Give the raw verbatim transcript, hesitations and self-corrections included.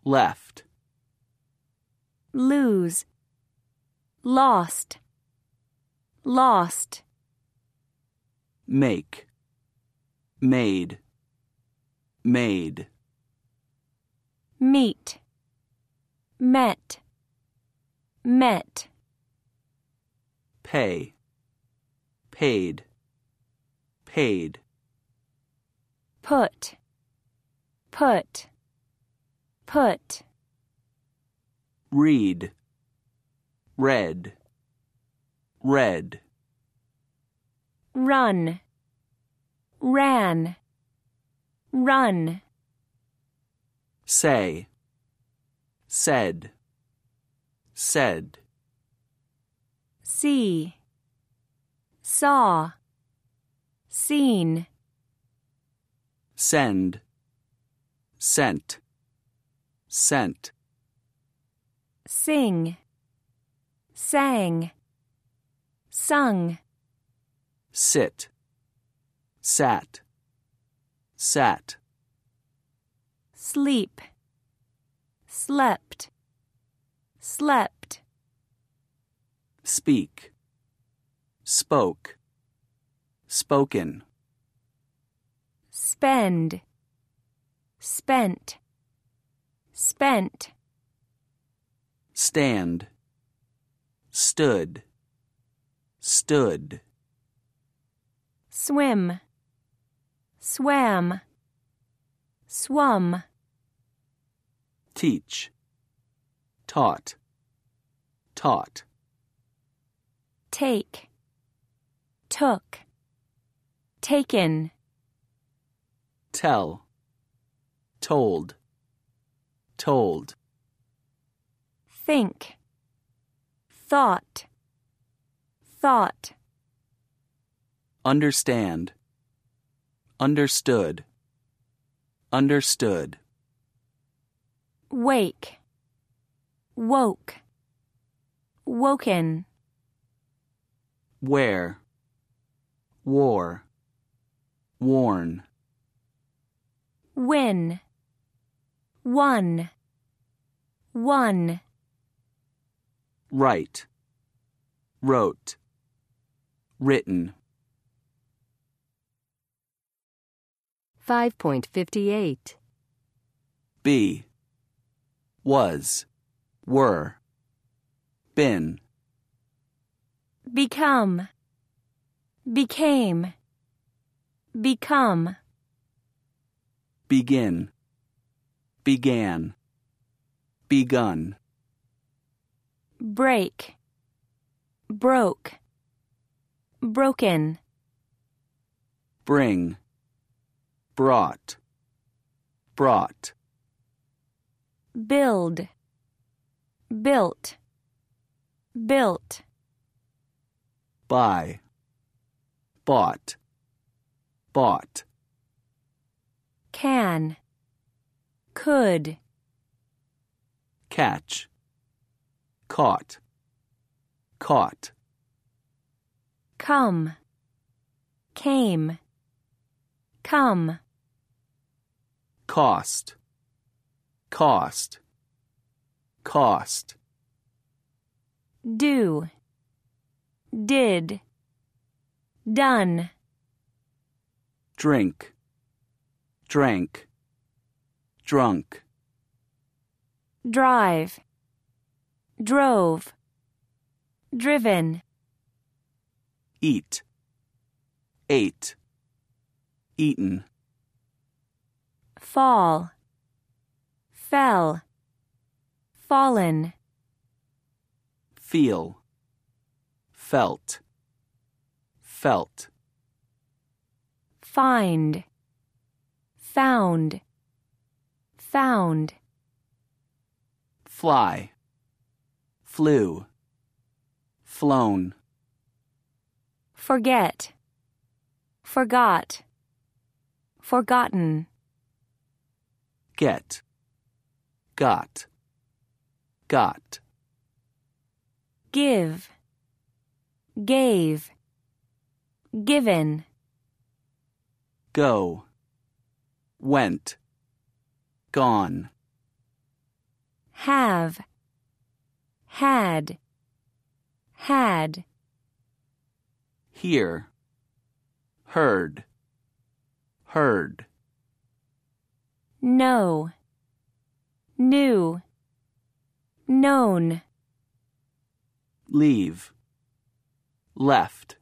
left, lose, lost, lost. make, made, made. Meet, met, met. Pay, paid, paid. Put, put, put. Read, read, read. Run, ran, run. Say, said, said. See, saw, seen. Send, sent, sent. Sing, sang, sung. Sit, sat, sat. Sleep, slept, slept. Speak, spoke, spoken. Spend, spent, spent. Stand, stood, stood. Swim, swam, swum. Teach, taught, taught. Take, took, taken. Tell, told, told. Think, thought, thought. Understand, understood, understood. Wake, woke, woken. Wear, wore, worn. Win, won, won. Write, wrote, written. five point five eight. Be, was, were, been. Become, became, become. Begin, began, begun. Break, broke, broken. Bring, brought, brought. Build, built, built. Buy, bought, bought. Can, could. Catch, caught, caught. Come, came, come. Cost, cost, cost. Do, did, done. Drink, drank, drunk. Drive, drove, driven. Eat, ate, eaten. Fall, fell, fallen. Feel, felt, felt. Find, found, found. Fly, flew, flown. Forget, forgot, forgotten. Get, got, got. Give, gave, given. Go, went, gone. have, had, had, hear, heard, heard, know, knew, known, leave, left,